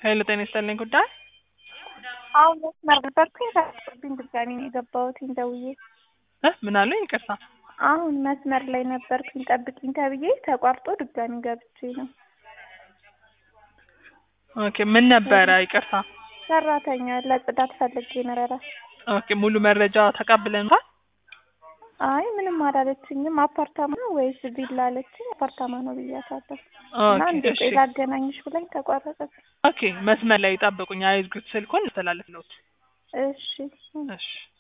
ሄሎ ጤና ይስጥልኝ ጉዳይ አሁን መስመር ነበርኩኝ ተቋርጦብኝ ድጋሚ ነው የገባሁትኝ ደውዬ። ምን አለኝ? ይቅርታ። አሁን መስመር ላይ ነበርኩኝ ጠብቂኝ ተብዬ ተቋርጦ ድጋሚ ገብቼ ነው። ኦኬ ምን ነበረ? ይቅርታ። ሰራተኛ ለጽዳት ፈልጌ ነበረ። ኦኬ ሙሉ መረጃ ተቀብለናል። አይ ምንም አላለችኝም። አፓርታማ ነው ወይስ ቪላ አለችኝ። አፓርታማ ነው ብያታለሁ። እና ኦኬ እንዴ እሺ። ቆይ ላገናኝሽ ብላኝ ተቋረጠች። ኦኬ መስመር ላይ ጠብቁኝ፣ አይዝጉት ስልኩን ተላለፍለውት። እሺ እሺ